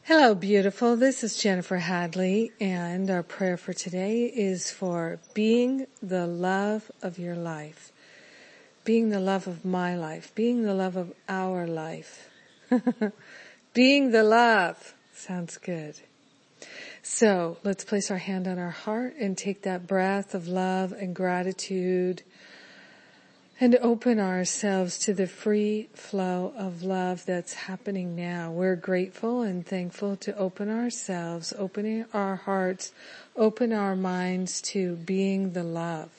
Hello, beautiful. This is Jennifer Hadley, and our prayer for today is for being the love of your life, being the love of my life, being the love of our life. Being the love. Sounds good. So let's place our hand on our heart and take that breath of love and gratitude and open ourselves to the free flow of love that's happening now. We're grateful and thankful to open ourselves, opening our hearts, open our minds to being the love.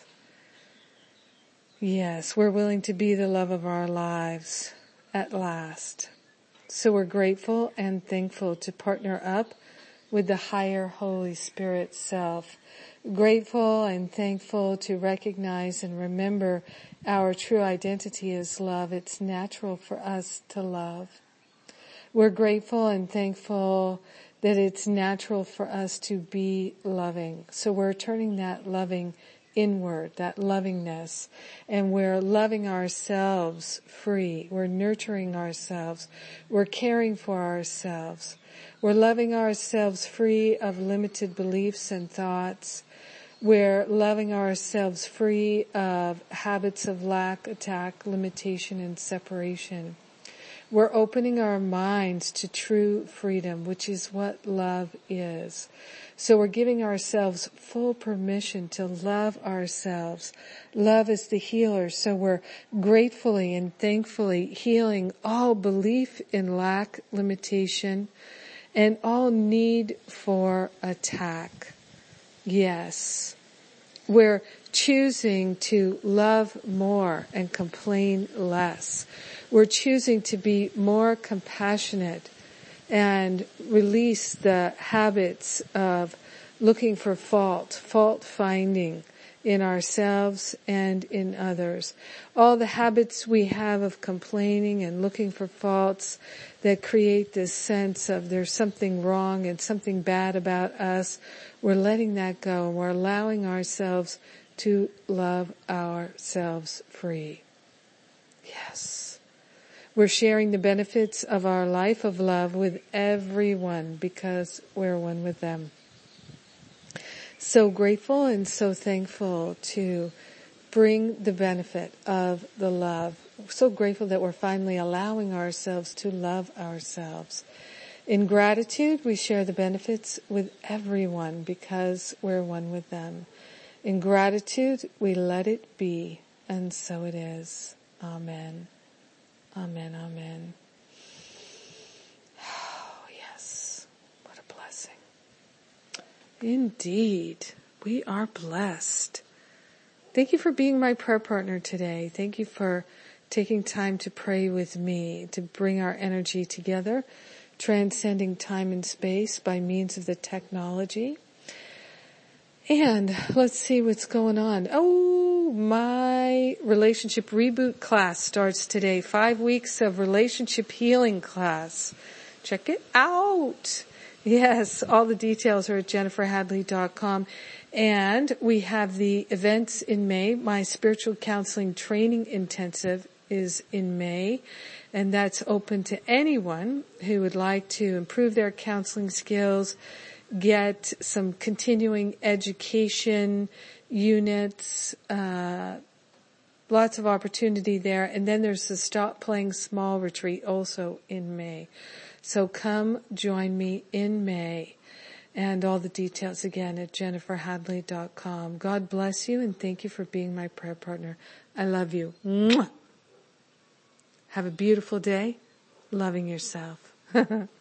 Yes, we're willing to be the love of our lives at last. So we're grateful and thankful to partner up with the higher Holy Spirit self. Grateful and thankful to recognize and remember our true identity is love. It's natural for us to love. We're grateful and thankful that it's natural for us to be loving. So we're turning that loving inward, that lovingness, and we're loving ourselves free. We're nurturing ourselves. We're caring for ourselves. We're loving ourselves free of limited beliefs and thoughts. We're loving ourselves free of habits of lack, attack, limitation, and separation. We're opening our minds to true freedom, which is what love is. So we're giving ourselves full permission to love ourselves. Love is the healer, so we're gratefully and thankfully healing all belief in lack, limitation, and all need for attack. Yes. We're choosing to love more and complain less. We're choosing to be more compassionate and release the habits of looking for fault finding in ourselves and in others. All the habits we have of complaining and looking for faults that create this sense of there's something wrong and something bad about us, we're letting that go and we're allowing ourselves to love ourselves free. Yes. We're sharing the benefits of our life of love with everyone because we're one with them. So grateful and so thankful to bring the benefit of the love. So grateful that we're finally allowing ourselves to love ourselves. In gratitude, we share the benefits with everyone because we're one with them. In gratitude, we let it be, and so it is. Amen. Amen, amen. Oh, yes. What a blessing. Indeed, we are blessed. Thank you for being my prayer partner today. Thank you for taking time to pray with me, to bring our energy together, transcending time and space by means of the technology. And let's see what's going on. Oh, my relationship reboot class starts today. 5 weeks of relationship healing class. Check it out. Yes, all the details are at jenniferhadley.com. And we have the events in May. My spiritual counseling training intensive is in May. And that's open to anyone who would like to improve their counseling skills, get some continuing education units, lots of opportunity there. And then there's the Stop Playing Small retreat also in May. So come join me in May. And all the details again at jenniferhadley.com. God bless you and thank you for being my prayer partner. I love you. Mwah! Have a beautiful day. Loving yourself.